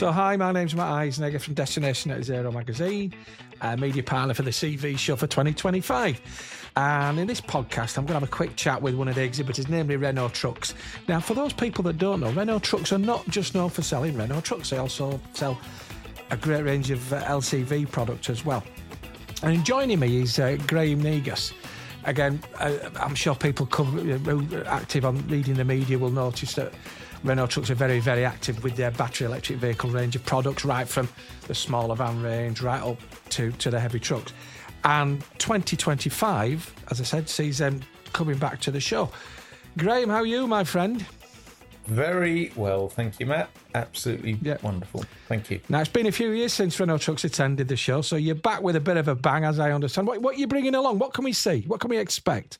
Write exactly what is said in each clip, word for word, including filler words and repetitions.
So hi, my name's Matt Eisenegger from Destination Net Zero magazine, a media partner for the C V show for twenty twenty-five. And in this podcast, I'm going to have a quick chat with one of the exhibitors, namely Renault Trucks. Now, for those people that don't know, Renault Trucks are not just known for selling Renault trucks. They also sell a great range of uh, L C V products as well. And joining me is uh, Graham Negus. Again, uh, I'm sure people cover, uh, active on reading the media will notice that Renault Trucks are very, very active with their battery electric vehicle range of products, right from the smaller van range right up to, to the heavy trucks. And twenty twenty-five, as I said, sees them coming back to the show. Graham, how are you, my friend? Very well, thank you, Matt. Absolutely yeah. Wonderful. Thank you. Now, it's been a few years since Renault Trucks attended the show, so you're back with a bit of a bang, as I understand. What, what are you bringing along? What can we see? What can we expect?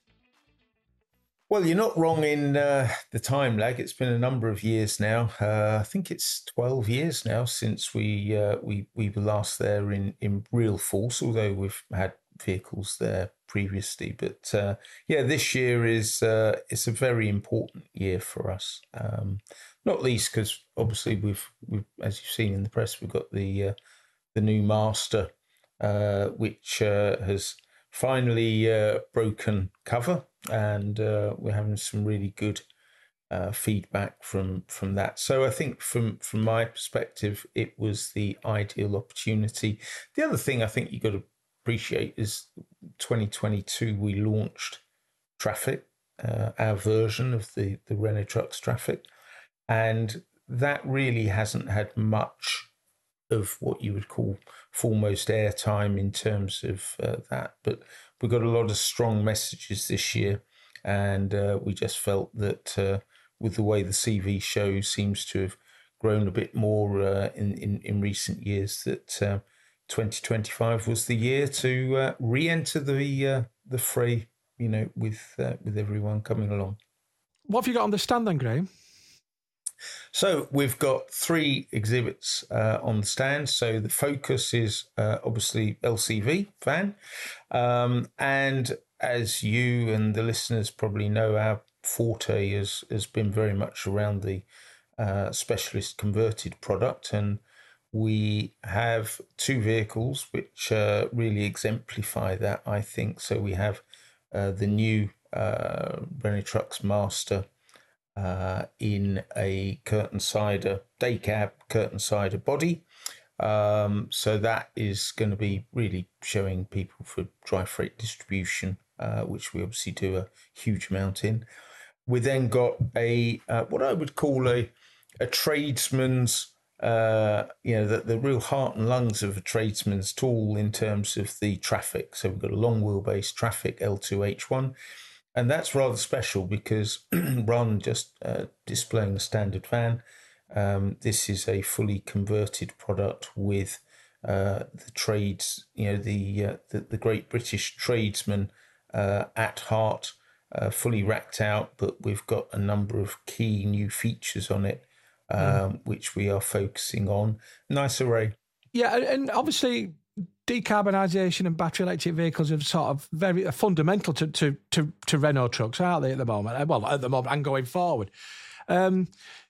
Well, you're not wrong in uh, the time lag. It's been a number of years now. Uh, I think it's twelve years now since we uh, we we were last there in, in real force, although we've had vehicles there previously. But uh, yeah, this year is uh, it's a very important year for us. Um, not least because obviously we've we've as you've seen in the press, we've got the uh, the new Master, uh, which uh, has finally uh, broken cover. And uh, we're having some really good uh, feedback from from that. So I think from from my perspective, it was the ideal opportunity. The other thing I think you got to appreciate is twenty twenty-two we launched Traffic, uh, our version of the the Renault Trucks Traffic, and that really hasn't had much of what you would call foremost airtime in terms of uh, that, but we've got a lot of strong messages this year, and uh, we just felt that uh, with the way the C V show seems to have grown a bit more uh, in, in in recent years, that uh, twenty twenty-five was the year to uh, re-enter the uh, the fray, you know, with uh, with everyone coming along. What have you got on the stand then, Graham? So we've got three exhibits uh, on the stand. So the focus is uh, obviously L C V van. Um, and as you and the listeners probably know, our forte has, has been very much around the uh, specialist converted product. And we have two vehicles which uh, really exemplify that, I think. So we have uh, the new uh, Renault Trucks Master, Uh, in a curtain sider, day cab curtain sider body. Um, so that is going to be really showing people for dry freight distribution, uh, which we obviously do a huge amount in. We then got a uh, what I would call a a tradesman's, uh, you know, the, the real heart and lungs of a tradesman's tool in terms of the Traffic. So we've got a long wheelbase Traffic L two H one. And that's rather special because rather than just uh, displaying a standard van, um, this is a fully converted product with uh, the trades, you know, the, uh, the the great British tradesman uh, at heart, uh, fully racked out. But we've got a number of key new features on it, um, mm. which we are focusing on. Nice array. Yeah, and obviously decarbonisation and battery electric vehicles are sort of very uh, fundamental to, to, to, to Renault Trucks, aren't they, at the moment? Well, at the moment and going forward. Um,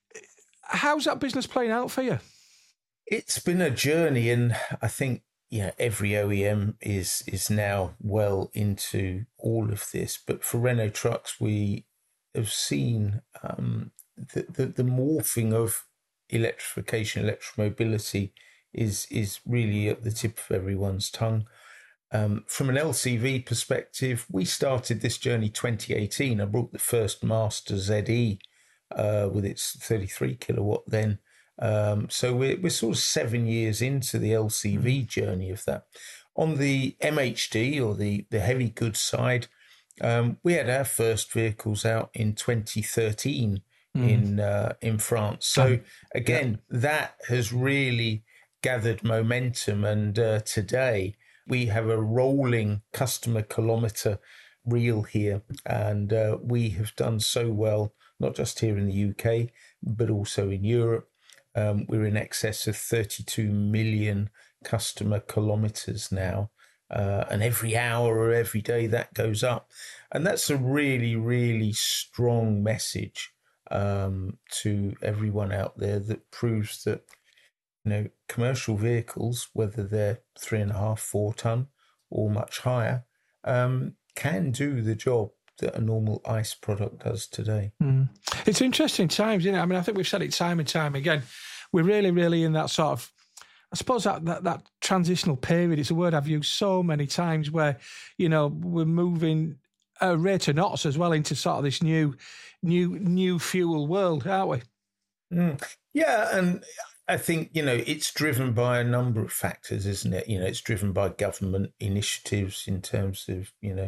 how's that business playing out for you? It's been a journey, and I think yeah, every O E M is is now well into all of this. But for Renault Trucks, we have seen um, the, the, the morphing of electrification, electromobility, is is really at the tip of everyone's tongue. Um, from an L C V perspective, we started this journey twenty eighteen. I brought the first Master Z E uh, with its thirty-three kilowatt then. Um, so we're, we're sort of seven years into the L C V journey of that. On the M H D, or the, the heavy goods side, um, we had our first vehicles out in twenty thirteen mm. in uh, in France. So again, yeah. that has really gathered momentum, and uh, today we have a rolling customer kilometre reel here, and uh, we have done so well, not just here in the U K, but also in Europe. Um, we're in excess of thirty-two million customer kilometres now, uh, and every hour or every day that goes up. And that's a really, really strong message um, to everyone out there that proves that you know, commercial vehicles, whether they're three and a half, four ton or much higher, um, can do the job that a normal ICE product does today. Mm. It's interesting times, isn't it? I mean, I think we've said it time and time again. We're really, really in that sort of, I suppose that, that that transitional period. It's a word I've used so many times where, you know, we're moving a rate of knots as well into sort of this new, new, new fuel world, aren't we? Mm. Yeah, and I think, you know, it's driven by a number of factors, isn't it? You know, it's driven by government initiatives in terms of, you know,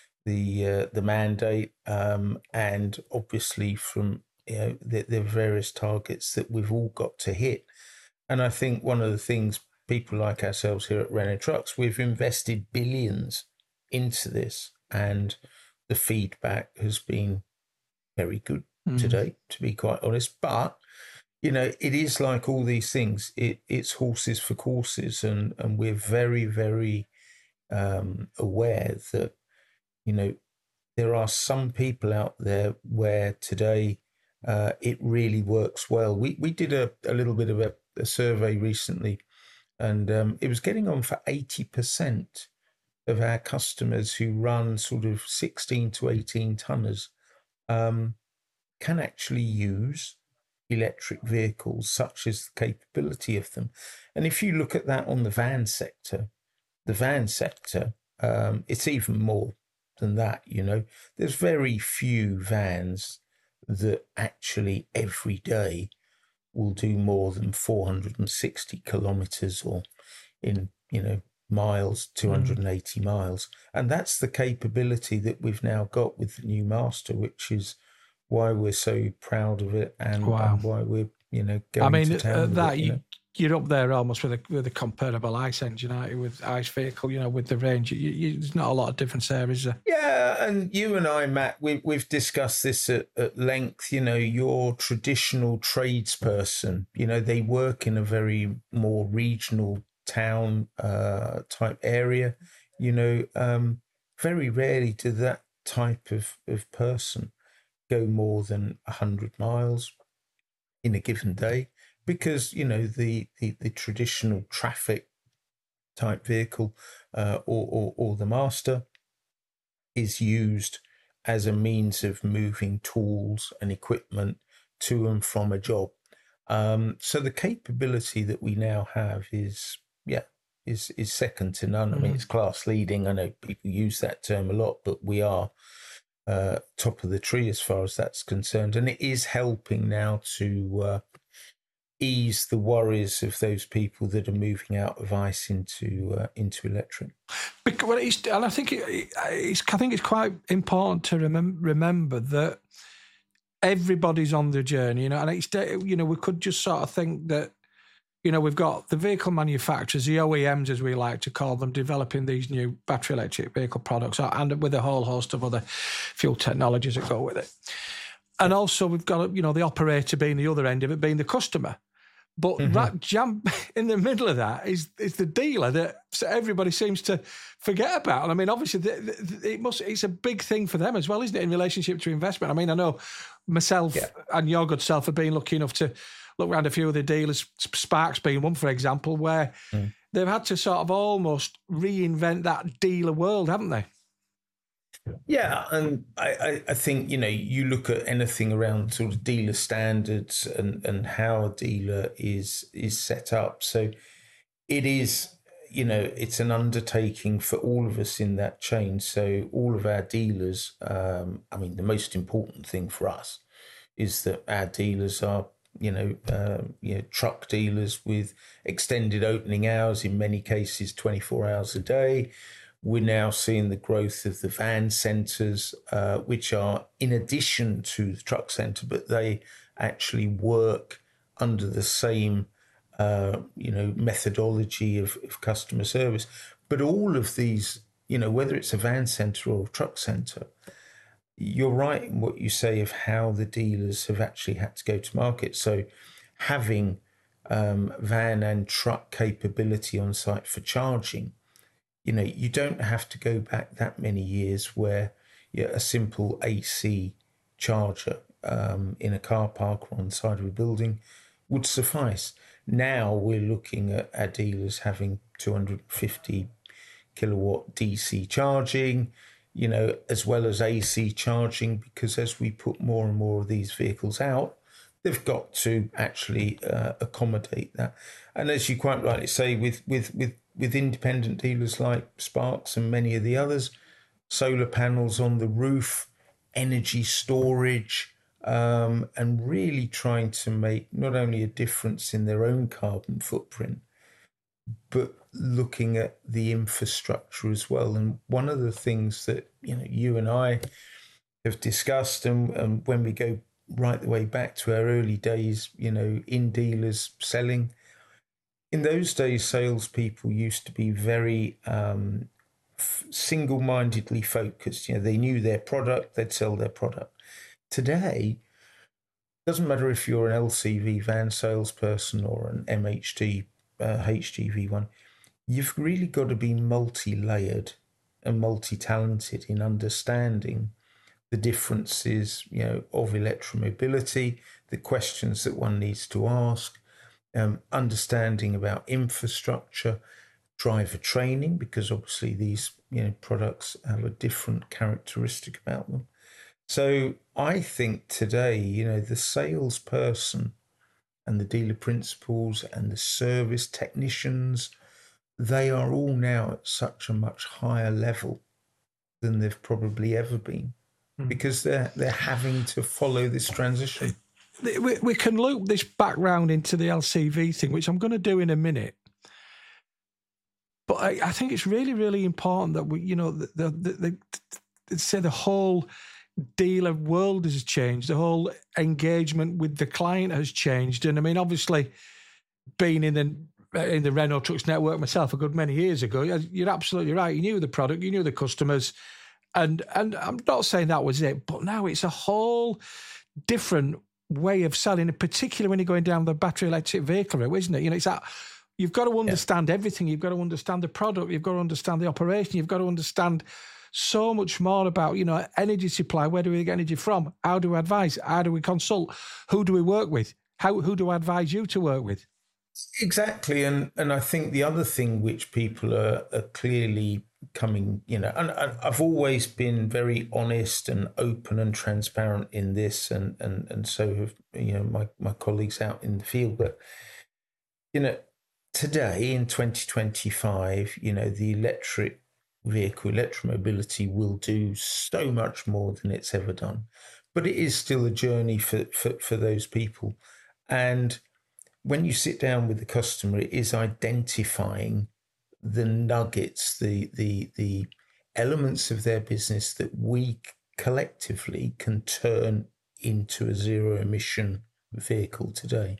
the uh, the mandate, um, and obviously from, you know, the, the various targets that we've all got to hit. And I think one of the things people like ourselves here at Renault Trucks, we've invested billions into this, and the feedback has been very good mm. today, to be quite honest. But, you know, it is like all these things. It, it's horses for courses, and, and we're very, very um, aware that, you know, there are some people out there where today uh, it really works well. We we did a, a little bit of a, a survey recently, and um, it was getting on for eighty percent of our customers who run sort of sixteen to eighteen tonners um, can actually use electric vehicles, such as the capability of them. And if you look at that on the van sector, the van sector, um, it's even more than that. You know, there's very few vans that actually every day will do more than four hundred sixty kilometers, or in, you know, miles, two hundred eighty mm. miles. And that's the capability that we've now got with the new Master, which is why we're so proud of it, and, wow. and why we're, you know, going I mean, to town uh, with that it, you you, know? You're up there almost with a with a comparable ICE engine, aren't you, with ICE vehicle, you know, with the range. You, you, there's not a lot of difference there, is there? Yeah, and you and I, Matt, we, we've discussed this at, at length. You know, your traditional tradesperson, you know, they work in a very more regional town uh, type area. You know, um, very rarely do that type of, of person go more than one hundred miles in a given day, because, you know, the, the, the traditional traffic type vehicle uh, or, or, or the Master is used as a means of moving tools and equipment to and from a job. Um, so the capability that we now have is, yeah, is is second to none. I mean, it's class leading. I know people use that term a lot, but we are uh, top of the tree as far as that's concerned. And it is helping now to uh, ease the worries of those people that are moving out of ICE into uh, into electric. Because, well, it's, and I think it, it's, I think it's quite important to remem- remember that everybody's on the journey, you know. And it's, you know, we could just sort of think that, you know, we've got the vehicle manufacturers, the O E Ms as we like to call them, developing these new battery electric vehicle products, and with a whole host of other fuel technologies that go with it. And also we've got, you know, the operator being the other end of it, being the customer. But mm-hmm. right jam in the middle of that is is the dealer that everybody seems to forget about. And I mean, obviously, the, the, it must it's a big thing for them as well, isn't it, in relationship to investment? I mean, I know myself yeah. and your good self have been lucky enough to look around a few of the dealers, Sparks being one, for example, where mm. they've had to sort of almost reinvent that dealer world, haven't they? Yeah, and I, I think, you know, you look at anything around sort of dealer standards and, and how a dealer is is set up. So it is, you know, it's an undertaking for all of us in that chain. So all of our dealers, um, I mean, the most important thing for us is that our dealers are, you know, uh, you know, truck dealers with extended opening hours, in many cases twenty-four hours a day. We're now seeing the growth of the van centres, uh, which are in addition to the truck centre, but they actually work under the same, uh, you know, methodology of, of customer service. But all of these, you know, whether it's a van centre or a truck centre, you're right in what you say of how the dealers have actually had to go to market. So having um, van and truck capability on site for charging, you know, you don't have to go back that many years where, you know, a simple A C charger um, in a car park or on the side of a building would suffice. Now we're looking at our dealers having two hundred fifty kilowatt D C charging, you know, as well as A C charging, because as we put more and more of these vehicles out, they've got to actually uh, accommodate that. And as you quite rightly say, with with with with independent dealers like Sparks and many of the others, solar panels on the roof, energy storage, um, and really trying to make not only a difference in their own carbon footprint, but looking at the infrastructure as well. And one of the things that, you know, you and I have discussed, and, and when we go right the way back to our early days, you know, in dealers selling, in those days, salespeople used to be very um, f- single-mindedly focused. You know, they knew their product, they'd sell their product. Today, doesn't matter if you're an L C V van salesperson or an M H D, uh, H G V one, you've really got to be multi-layered and multi-talented in understanding the differences, you know, of electromobility, the questions that one needs to ask, um, understanding about infrastructure, driver training, because obviously these, you know, products have a different characteristic about them. So I think today, you know, the salesperson and the dealer principals and the service technicians, they are all now at such a much higher level than they've probably ever been, mm. because they're they're having to follow this transition. We, we can loop this background into the L C V thing, which I'm going to do in a minute. But I, I think it's really, really important that we, you know, the, the, the, the say the whole dealer world has changed. The whole engagement with the client has changed. And I mean, obviously, being in the in the Renault Trucks network myself a good many years ago, you're absolutely right. You knew the product, you knew the customers, and and I'm not saying that was it, but now it's a whole different way of selling, in particular when you're going down the battery electric vehicle route, isn't it? You know, it's that you've got to understand yeah. everything. You've got to understand the product. You've got to understand the operation. You've got to understand so much more about, you know, energy supply. Where do we get energy from? How do we advise? How do we consult? Who do we work with? How who do I advise you to work with? Exactly, and and I think the other thing which people are, are clearly coming, you know, and, and I've always been very honest and open and transparent in this, and and and so have, you know, my my colleagues out in the field. But you know, today in twenty twenty-five, you know, the electric vehicle, electromobility will do so much more than it's ever done, but it is still a journey for for, for those people. And when you sit down with the customer, it is identifying the nuggets, the the the elements of their business that we collectively can turn into a zero emission vehicle today.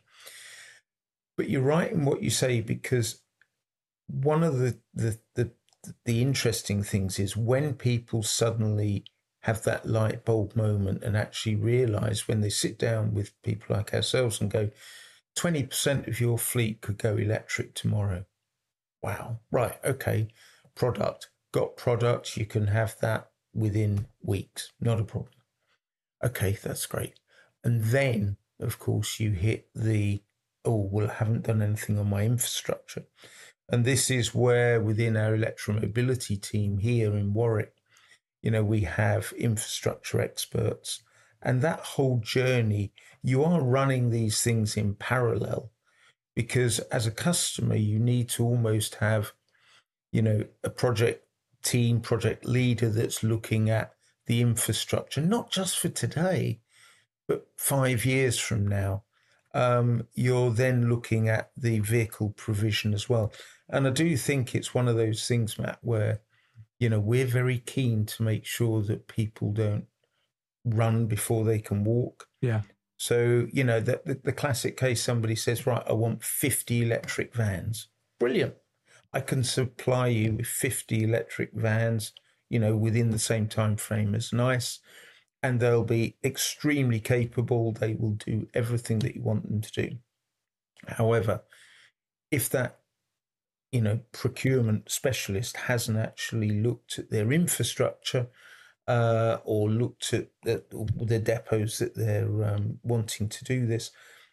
But you're right in what you say, because one of the the the, the interesting things is when people suddenly have that light bulb moment and actually realize, when they sit down with people like ourselves and go, twenty percent of your fleet could go electric tomorrow. Wow. Right. Okay. Product. Got product. You can have that within weeks. Not a problem. Okay. That's great. And then, of course, you hit the, oh, well, I haven't done anything on my infrastructure. And this is where within our electromobility team here in Warwick, you know, we have infrastructure experts. And that whole journey, you are running these things in parallel, because as a customer, you need to almost have, you know, a project team, project leader that's looking at the infrastructure, not just for today, but five years from now. Um, you're then looking at the vehicle provision as well. And I do think it's one of those things, Matt, where, you know, we're very keen to make sure that people don't run before they can walk. Yeah. So, you know, the, the, the classic case, somebody says, right, I want fifty electric vans. Brilliant. I can supply you with fifty electric vans, you know, within the same time frame as NICE, and they'll be extremely capable. They will do everything that you want them to do. However, if that, you know, procurement specialist hasn't actually looked at their infrastructure, Uh, or looked at the, the depots that they're um, wanting to do this,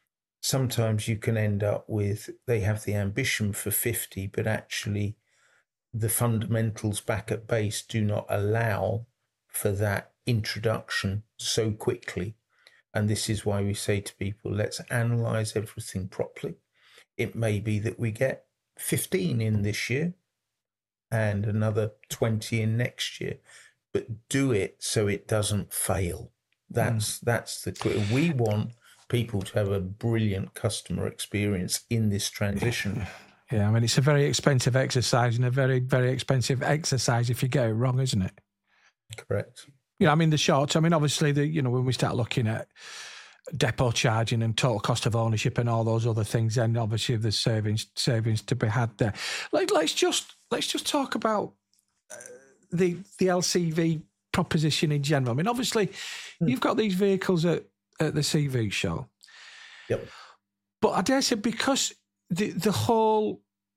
sometimes you can end up with, they have the ambition for fifty, but actually the fundamentals back at base do not allow for that introduction so quickly. And this is why we say to people, let's analyze everything properly. It may be that we get fifteen in this year and another twenty in next year, but do it so it doesn't fail. That's, mm. that's the, we want people to have a brilliant customer experience in this transition. Yeah, I mean, it's a very expensive exercise and a very, very expensive exercise if you get it wrong, isn't it? Correct. Yeah, I mean, the short, I mean, obviously, the you know, when we start looking at depot charging and total cost of ownership and all those other things, then obviously there's savings savings to be had there. Like, let's just let's just talk about uh, the the L C V proposition in general. I mean, obviously, mm. you've got these vehicles at, at the C V show. Yep. But I dare say, because the the whole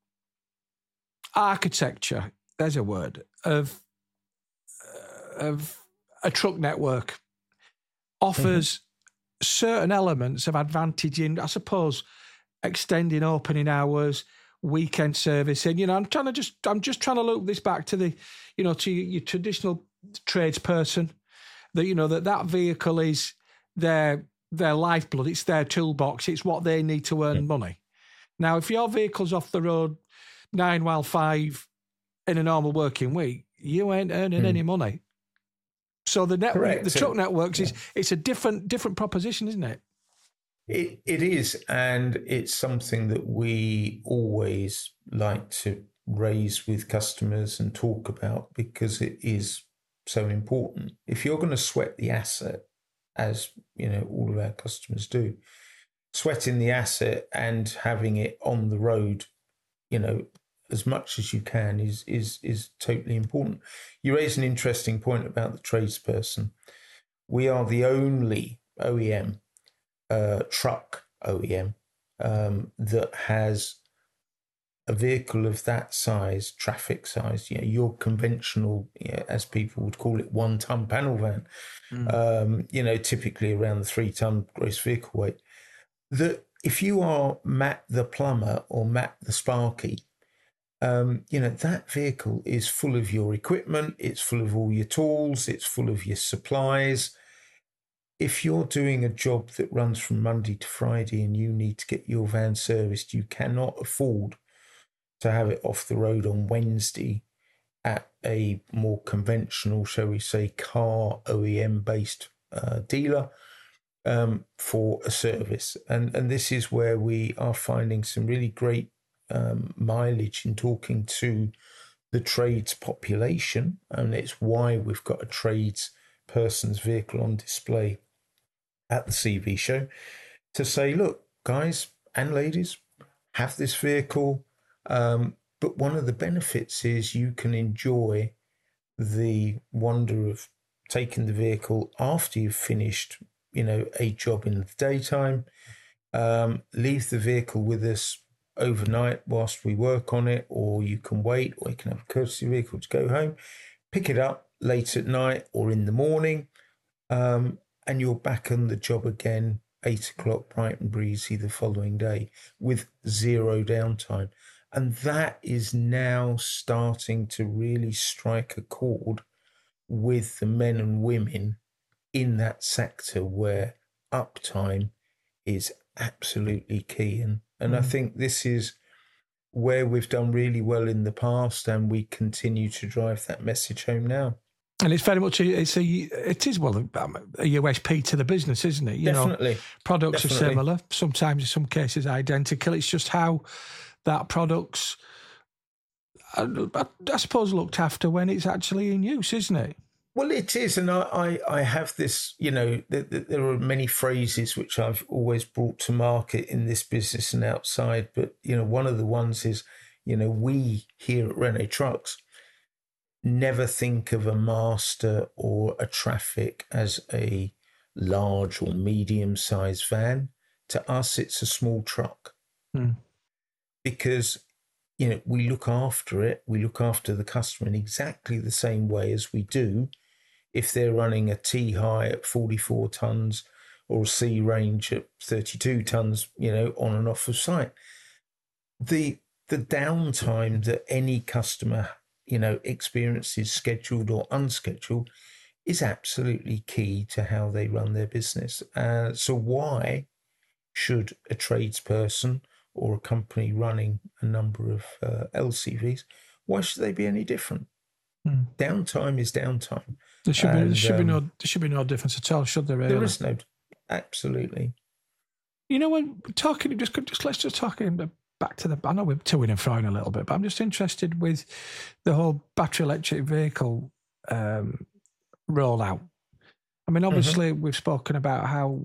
architecture, there's a word, of uh, of a truck network offers mm-hmm. certain elements of advantage in, I suppose, extending opening hours, weekend servicing. You know, I'm trying to just, I'm just trying to loop this back to the, you know, to your, your traditional tradesperson, that, you know, that that vehicle is their, their lifeblood. It's their toolbox. It's what they need to earn mm-hmm. money. Now, if your vehicle's off the road nine while five in a normal working week, you ain't earning mm. any money. So the network, Correct. the truck networks, yeah. is it's a different different proposition, isn't it? It it is, and it's something that we always like to raise with customers and talk about, because it is so important. If you're going to sweat the asset, as you know, all of our customers do, sweating the asset and having it on the road, you know, as much as you can is is is totally important. You raise an interesting point about the tradesperson. We are the only O E M, uh, truck O E M, um, that has a vehicle of that size, traffic size, you know, your conventional, you know, as people would call it, one-ton panel van, mm. um, you know, typically around the three-ton gross vehicle weight, that if you are Matt the plumber or Matt the Sparky, Um, you know, that vehicle is full of your equipment, it's full of all your tools, it's full of your supplies. If you're doing a job that runs from Monday to Friday and you need to get your van serviced, you cannot afford to have it off the road on Wednesday at a more conventional, shall we say, car O E M-based uh, dealer um, for a service. And, and this is where we are finding some really great Um, mileage in talking to the trades population, and it's why we've got a trades person's vehicle on display at the C V show, to say, look, guys and ladies, have this vehicle, um, but one of the benefits is you can enjoy the wonder of taking the vehicle after you've finished, you know, a job in the daytime, um, leave the vehicle with us overnight whilst we work on it, or you can wait, or you can have a courtesy vehicle to go home, pick it up late at night or in the morning, um, and you're back on the job again, eight o'clock, bright and breezy the following day with zero downtime. And that is now starting to really strike a chord with the men and women in that sector where uptime is absolutely key. And And mm. I think this is where we've done really well in the past, and we continue to drive that message home now. And it's very much, a, it's a, it is, well, a U S P to the business, isn't it? You Definitely. know, products Definitely. are similar, sometimes in some cases identical. It's just how that product's, I, I suppose, looked after when it's actually in use, isn't it? Well, it is, and I, I, I have this, you know, th- there are many phrases which I've always brought to market in this business and outside, but, you know, one of the ones is, you know, we here at Renault Trucks never think of a Master or a Traffic as a large or medium-sized van. To us, it's a small truck. Mm. Because, you know, we look after it, we look after the customer in exactly the same way as we do if they're running a T-High at forty-four tonnes or a C range at thirty-two tons, you know, on and off of site. The the downtime that any customer, you know, experiences, scheduled or unscheduled, is absolutely key to how they run their business. Uh, so why should a tradesperson or a company running a number of uh, L C Vs, why should they be any different? Hmm. Downtime is downtime. There should be and, there should um, be no there should be no difference at all, should there? Really? There is no, absolutely. You know, when talking, just just let's just talk back to the. I know we're toing and froing a little bit, but I'm just interested with the whole battery electric vehicle um, rollout. I mean, obviously, mm-hmm. we've spoken about how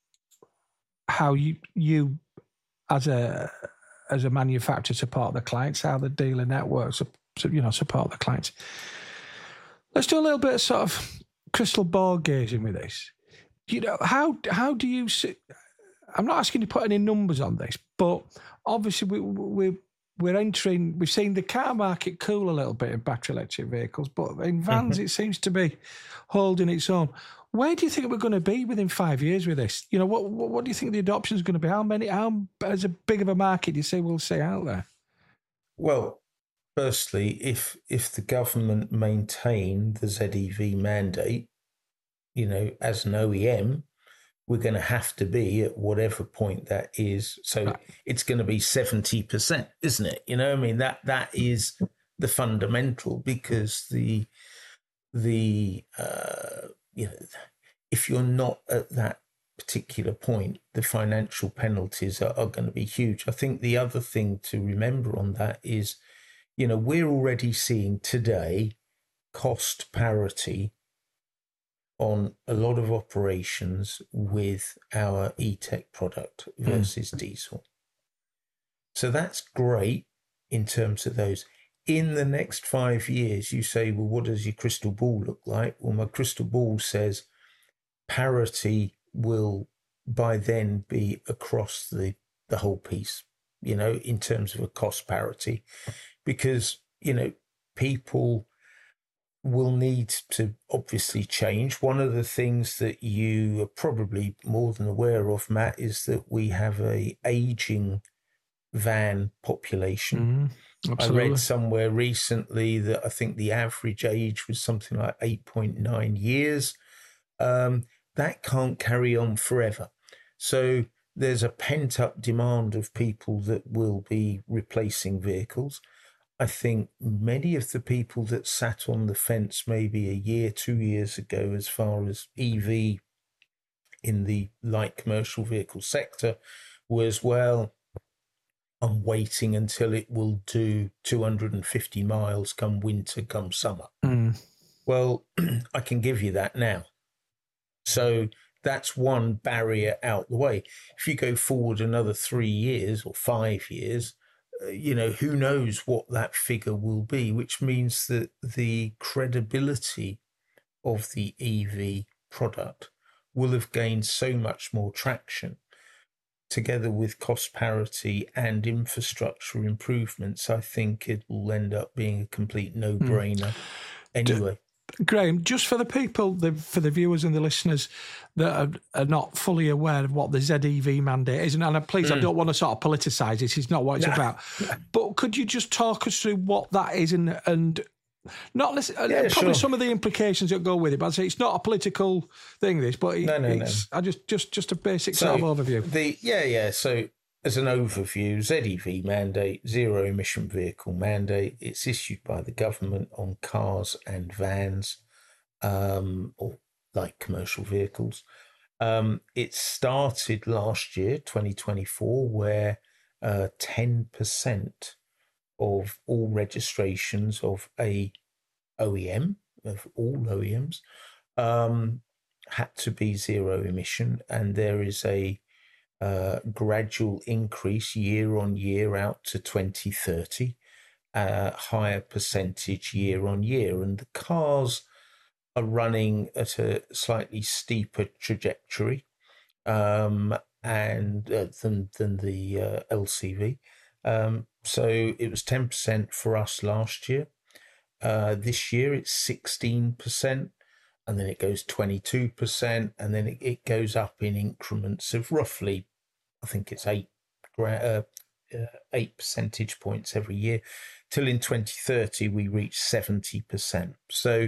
how you you as a as a manufacturer support the clients, how the dealer networks you know support the clients. Let's do a little bit of sort of crystal ball gazing with this. You know, how how do you see? I'm not asking you to put any numbers on this, but obviously we we we're entering. We've seen the car market cool a little bit in battery electric vehicles, but in vans mm-hmm. it seems to be holding its own. Where do you think we're going to be within five years with this? You know, what what, what do you think the adoption is going to be? How many? How as a big of a market do you say we'll see out there? Well, firstly, if if the government maintain the Z E V mandate, you know, as an O E M, we're going to have to be at whatever point that is. So right. It's going to be seventy percent, isn't it? You know, I mean, that that is the fundamental, because the the uh, you know, if you're not at that particular point, the financial penalties are, are going to be huge. I think the other thing to remember on that is, you know, we're already seeing today cost parity on a lot of operations with our E-Tech product versus mm. diesel. So that's great in terms of those. In the next five years, you say, well, what does your crystal ball look like? Well, my crystal ball says parity will by then be across the, the whole piece, you know, in terms of a cost parity, because, you know, people will need to obviously change. One of the things that you are probably more than aware of, Matt, is that we have a aging van population. Mm, I read somewhere recently that I think the average age was something like eight point nine years. Um, that can't carry on forever. So there's a pent-up demand of people that will be replacing vehicles. I think many of the people that sat on the fence maybe a year, two years ago, as far as E V in the light commercial vehicle sector, was, well, I'm waiting until it will do two hundred fifty miles come winter, come summer. Mm. Well, I can give you that now. So that's one barrier out the way. If you go forward another three years or five years, you know, who knows what that figure will be, which means that the credibility of the E V product will have gained so much more traction, together with cost parity and infrastructure improvements. I think it will end up being a complete no-brainer mm. anyway. Graham, just for the people, the, for the viewers and the listeners that are, are not fully aware of what the Z E V mandate is, and, and please, mm. I don't want to sort of politicise this, it's not what it's no. about, but could you just talk us through what that is and and not listen, yeah, probably sure. some of the implications that go with it, but I'd say it's not a political thing, this, but it, no, no, it's no. I just, just, just a basic so sort of overview. The Yeah, yeah, so as an overview, Z E V mandate, zero emission vehicle mandate, it's issued by the government on cars and vans, um, or like commercial vehicles. Um, it started last year, twenty twenty-four, where uh, ten percent of all registrations of a O E M, of all O E Ms, um, had to be zero emission, and there is a Uh, gradual increase year on year out to twenty thirty, uh, higher percentage year on year. And the cars are running at a slightly steeper trajectory um, and uh, than, than the uh, L C V. Um, so it was ten percent for us last year. Uh, this year it's sixteen percent. and then it goes twenty-two percent, and then it, it goes up in increments of roughly, I think it's eight, uh, uh, eight percentage points every year, till in twenty thirty we reach seventy percent. So,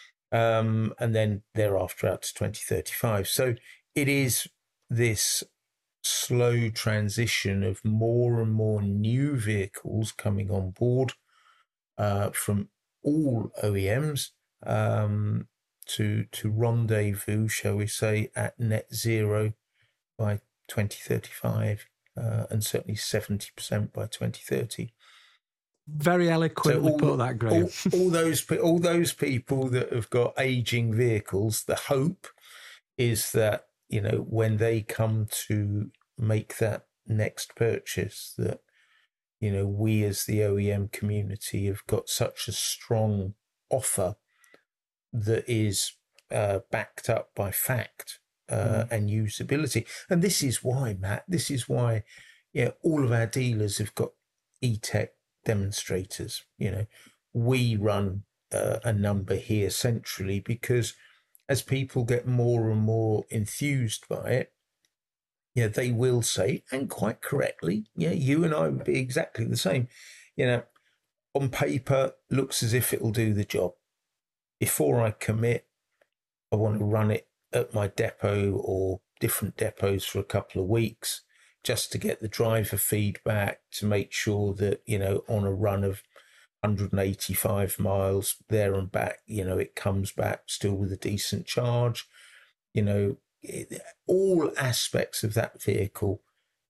um, and then thereafter out to twenty thirty-five. So it is this slow transition of more and more new vehicles coming on board uh, from all O E Ms um, to to rendezvous, shall we say, at net zero by twenty thirty-five, uh, and certainly seventy percent by twenty thirty. Very eloquently so all, put that, Graham. all, all those all those people that have got aging vehicles, the hope is that, you know, when they come to make that next purchase, that, you know, we as the O E M community have got such a strong offer that is uh, backed up by fact uh, mm. and usability. And this is why, Matt, this is why, you know, all of our dealers have got E-Tech demonstrators. You know, we run uh, a number here centrally because as people get more and more enthused by it, yeah, they will say, and quite correctly, yeah, you and I would be exactly the same. You know, on paper, looks as if it'll do the job. Before I commit, I want to run it at my depot or different depots for a couple of weeks just to get the driver feedback, to make sure that, you know, on a run of one hundred eighty-five miles there and back, you know, it comes back still with a decent charge. You know, it, all aspects of that vehicle,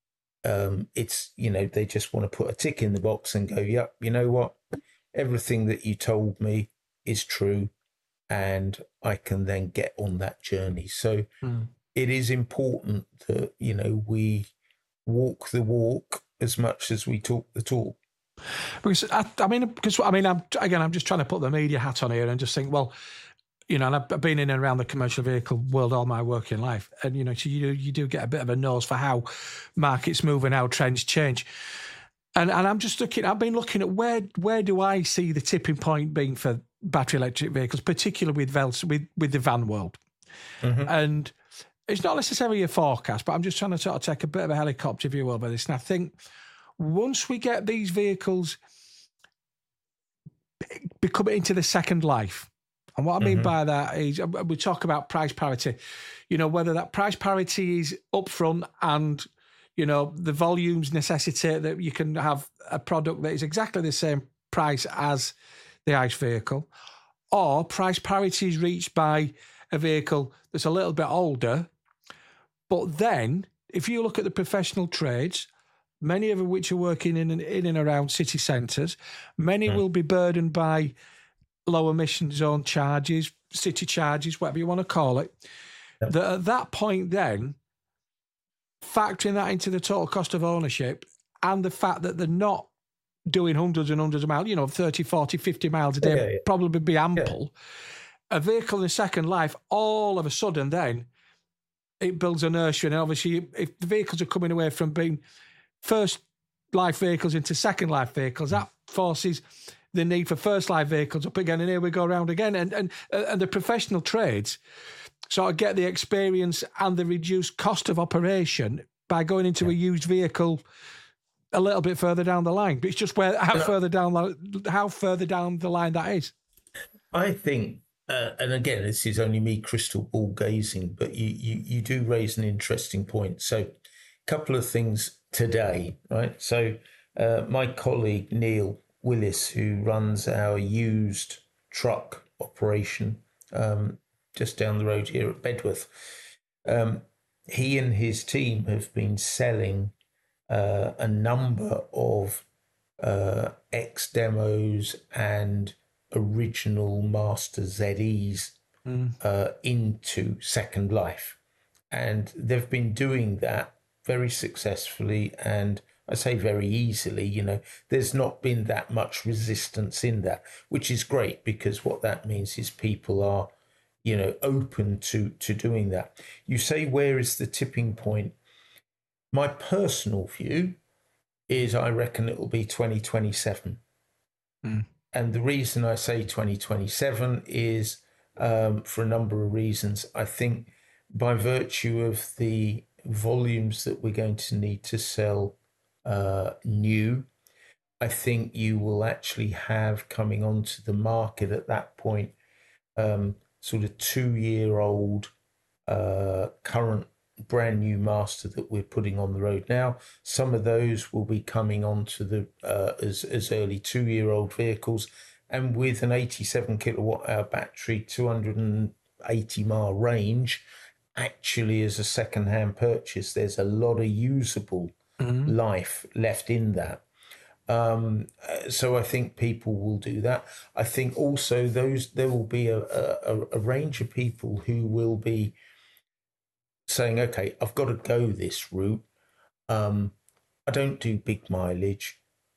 um, it's, you know, they just want to put a tick in the box and go, yep, you know what, everything that you told me is true, and I can then get on that journey. So mm. it is important that, you know, we walk the walk as much as we talk the talk. Because I, I mean, because I mean, I'm again, I'm just trying to put the media hat on here and just think, well, you know, and I've been in and around the commercial vehicle world all my working life, and you know, so you you do get a bit of a nose for how markets move and how trends change. And and I'm just looking, I've been looking at where where do I see the tipping point being for battery electric vehicles, particularly with Vels, with with the van world, mm-hmm. and it's not necessarily a forecast, but I'm just trying to sort of take a bit of a helicopter view over this, and I think once we get these vehicles becoming into the second life, and what I mean mm-hmm. by that is we talk about price parity, you know, whether that price parity is upfront and, you know, the volumes necessitate that you can have a product that is exactly the same price as the ICE vehicle, or price parity is reached by a vehicle that's a little bit older. But then, if you look at the professional trades, many of which are working in and, in and around city centres, many mm. will be burdened by low emission zone charges, city charges, whatever you want to call it. Yep. That at that point then, factoring that into the total cost of ownership and the fact that they're not doing hundreds and hundreds of miles, you know, thirty, forty, fifty miles a day, yeah, yeah. probably be ample. Yeah. A vehicle in second life, all of a sudden then, it builds inertia. And obviously, if the vehicles are coming away from being first life vehicles into second life vehicles, that forces the need for first life vehicles up again, and here we go around again. And and and the professional trades sort of get the experience and the reduced cost of operation by going into yeah. a used vehicle a little bit further down the line. But it's just where how further down the, how further down the line that is. I think, uh, and again, this is only me crystal ball gazing, but you you you do raise an interesting point. So, a couple of things today, right? So, uh, my colleague Neil Willis, who runs our used truck operation um, just down the road here at Bedworth, um, he and his team have been selling uh, a number of uh, X demos and original Master Z Es mm. uh, into Second Life, and they've been doing that very successfully, and I say very easily. You know, there's not been that much resistance in that, which is great, because what that means is people are, you know, open to to doing that. You say, where is the tipping point? My personal view is I reckon it will be twenty twenty-seven. Mm. And the reason I say twenty twenty-seven is um, for a number of reasons. I think by virtue of the volumes that we're going to need to sell uh, new, I think you will actually have coming onto the market at that point um, sort of two year old uh, current brand new master that we're putting on the road now. Some of those will be coming onto the uh, as as early two year old vehicles, and with an eighty-seven kilowatt hour battery, two hundred eighty mile range. Actually, as a second hand purchase, there's a lot of usable mm-hmm. life left in that. Um, so I think people will do that. I think also those there will be a, a, a range of people who will be saying, okay, I've got to go this route. Um, I don't do big mileage.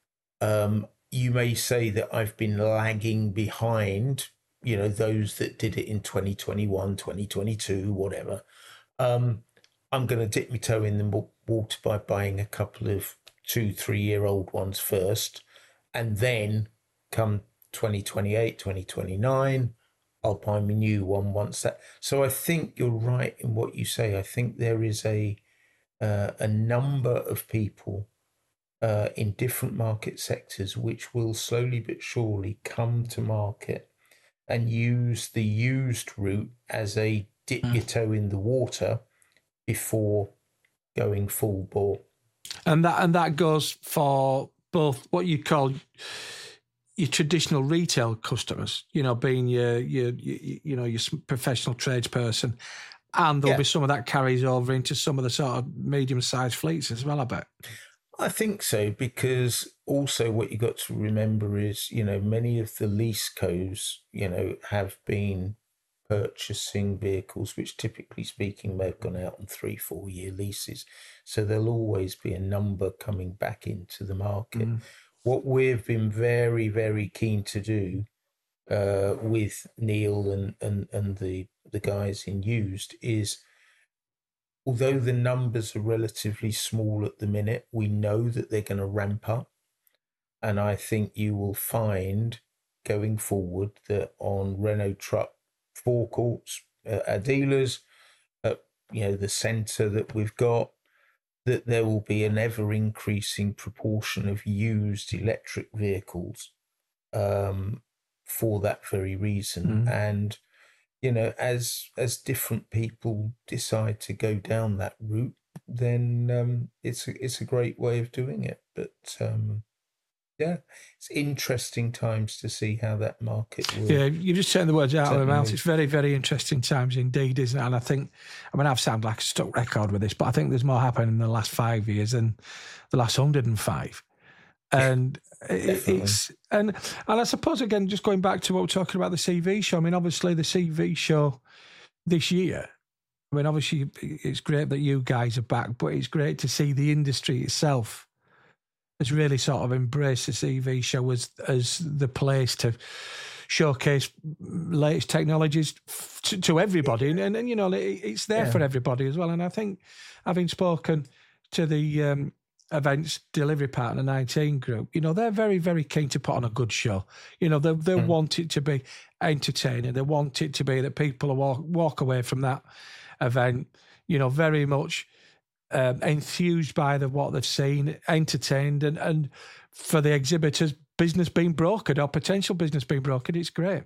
Um, you may say that I've been lagging behind, you know, those that did it in twenty twenty-one, twenty twenty-two, whatever. Um, I'm going to dip my toe in the water by buying a couple of two, three year old ones first. And then come twenty twenty-eight, twenty twenty-nine, I'll buy my new one once that. So I think you're right in what you say. I think there is a uh, a number of people uh, in different market sectors which will slowly but surely come to market and use the used route as a dip mm. your toe in the water before going full bore. And that and that goes for both what you call your traditional retail customers, you know, being your your, your you know your professional tradesperson, and there'll yeah. be some of that carries over into some of the sort of medium-sized fleets as well, I bet. I think so, because also what you got to remember is, you know, many of the lease co's, you know, have been purchasing vehicles which, typically speaking, may have gone out on three, four year leases. So there'll always be a number coming back into the market. Mm. What we've been very, very keen to do uh, with Neil and, and, and the, the guys in used is, although the numbers are relatively small at the minute, we know that they're going to ramp up. And I think you will find going forward that on Renault Truck forecourts, uh, our dealers, uh, you know, the centre that we've got, that there will be an ever-increasing proportion of used electric vehicles um, for that very reason. Mm. And, you know, as as different people decide to go down that route, then um, it's, a, it's a great way of doing it. But, um, yeah, it's interesting times to see how that market will. Yeah, you're just saying the words out of my mouth. It's very, very interesting times indeed, isn't it? And I think, I mean, I've sounded like a stuck record with this, but I think there's more happening in the last five years than the last one hundred five. And yeah, it, it's, and, and I suppose, again, just going back to what we're talking about, the C V show, I mean, obviously the C V show this year, I mean, obviously it's great that you guys are back, but it's great to see the industry itself has really sort of embraced the C V show as as the place to showcase latest technologies to, to everybody, and, and, and you know it, it's there yeah. for everybody as well. And I think, having spoken to the um, events delivery partner nineteen Group, you know they're very very keen to put on a good show. You know they they mm. want it to be entertaining. They want it to be that people will walk walk away from that event, you know, very much Um, enthused by the what they've seen, entertained, and, and for the exhibitors, business being brokered or potential business being brokered, it's great.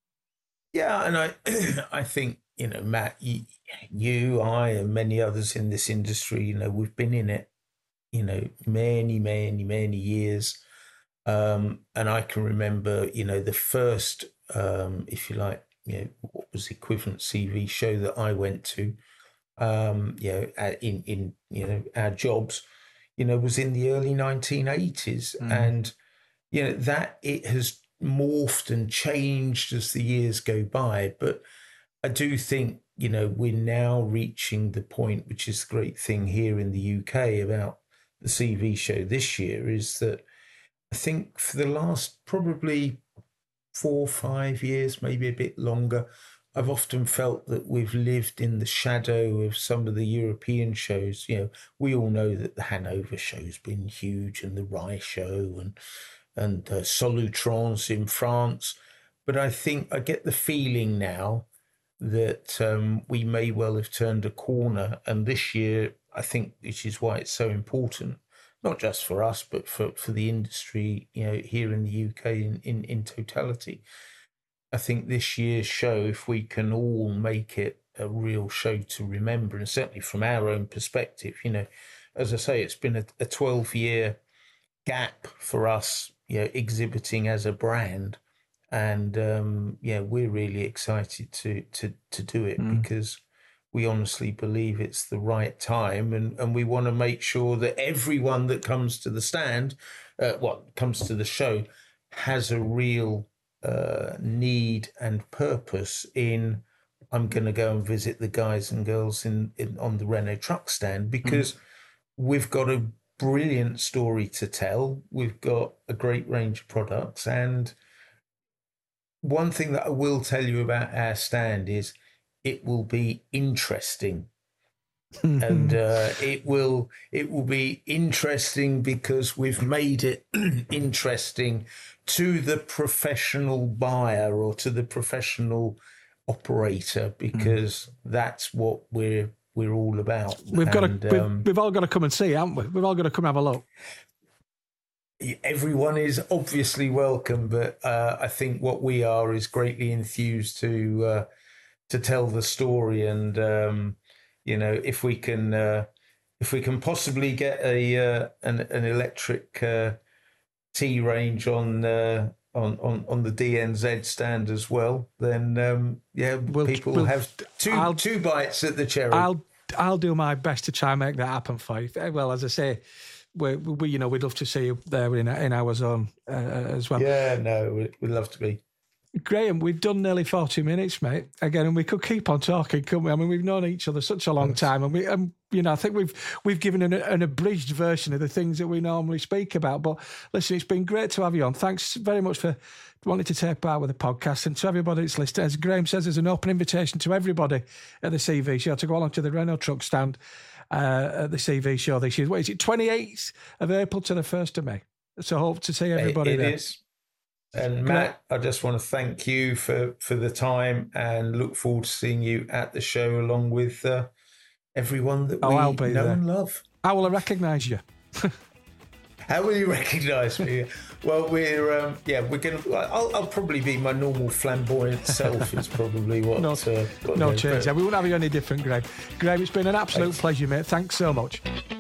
Yeah, and I, I think you know, Matt, you, you, I, and many others in this industry, you know, we've been in it, you know, many, many, many years, um, and I can remember, you know, the first, um, if you like, you know, what was the equivalent C V show that I went to. Um, you know, in, in, you know, our jobs, you know, was in the early nineteen eighties. Mm. And, you know, that it has morphed and changed as the years go by. But I do think, you know, we're now reaching the point, which is the great thing here in the U K about the C V show this year, is that I think for the last probably four, five years, maybe a bit longer, I've often felt that we've lived in the shadow of some of the European shows. You know, we all know that the Hanover show's been huge, and the Rye show, and and uh, Solutrans in France. But I think I get the feeling now that um, we may well have turned a corner. And this year, I think, which is why it's so important, not just for us, but for, for the industry, you know, here in the U K in, in, in totality. I think this year's show, if we can all make it a real show to remember, and certainly from our own perspective, you know, as I say, it's been a, a twelve-year gap for us, you know, exhibiting as a brand. And, um, yeah, we're really excited to to to do it mm. because we honestly believe it's the right time. And, and we want to make sure that everyone that comes to the stand, uh, what comes to the show, has a real uh, need and purpose in, I'm going to go and visit the guys and girls in, in on the Renault truck stand, because mm. we've got a brilliant story to tell. We've got a great range of products. And one thing that I will tell you about our stand is it will be interesting. and uh, it will it will be interesting because we've made it interesting to the professional buyer or to the professional operator, because mm. that's what we're we're all about. We've got and, to um, we've, we've all got to come and see, haven't we? We've all got to come have a look. Everyone is obviously welcome, but uh, I think what we are is greatly enthused to uh, to tell the story. And um, you know, if we can uh, if we can possibly get a uh, an, an electric uh, T range on. Uh, On, on, on the D N Z stand as well, then um, yeah, we'll, people we'll, have two I'll, two bites at the cherry. I'll I'll do my best to try and make that happen for you. Well, as I say, we we you know we'd love to see you there in in our zone uh, as well. Yeah, no, we'd love to be. Graham, we've done nearly forty minutes, mate. Again, and we could keep on talking, couldn't we? I mean, we've known each other such a long yes. time, and we, um, you know, I think we've we've given an, an abridged version of the things that we normally speak about. But listen, it's been great to have you on. Thanks very much for wanting to take part with the podcast, and to everybody that's listening. As Graham says, there's an open invitation to everybody at the C V show to go along to the Renault truck stand uh, at the C V show this year. What is it? twenty-eighth of April to the first of May. So hope to see everybody it, it there. It is. And Matt, I just want to thank you for, for the time, and look forward to seeing you at the show along with uh, everyone that we oh, know there. and love. How will I recognise you? How will you recognise me? Well, we're um, yeah, we're gonna. I'll, I'll probably be my normal flamboyant self. Is probably what. no, uh, what no change. Yeah, we won't have you any different, Graham. Graham, it's been an absolute Thanks. pleasure, mate. Thanks so much.